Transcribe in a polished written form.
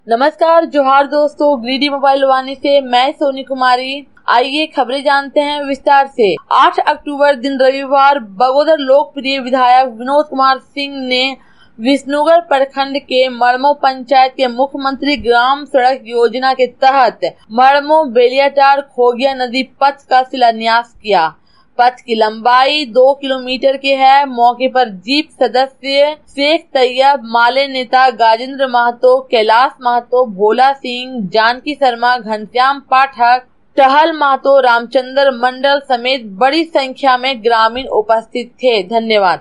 नमस्कार, जोहार दोस्तों। ग्रीडी मोबाइल वाणी से मैं सोनी कुमारी। आइए खबरें जानते हैं विस्तार से। 8 अक्टूबर दिन रविवार बगोदर लोकप्रिय विधायक विनोद कुमार सिंह ने विष्णुगढ़ प्रखंड के मड़मो पंचायत के मुख्यमंत्री ग्राम सड़क योजना के तहत मड़मो बेलियाटार खोगिया नदी पथ का शिलान्यास किया। पथ की लंबाई 2 किलोमीटर की है। मौके पर जीप सदस्य शेख तैयब, माले नेता गाजेंद्र महतो, कैलाश महतो, भोला सिंह, जानकी शर्मा, घनश्याम पाठक, टहल महतो, रामचंद्र मंडल समेत बड़ी संख्या में ग्रामीण उपस्थित थे। धन्यवाद।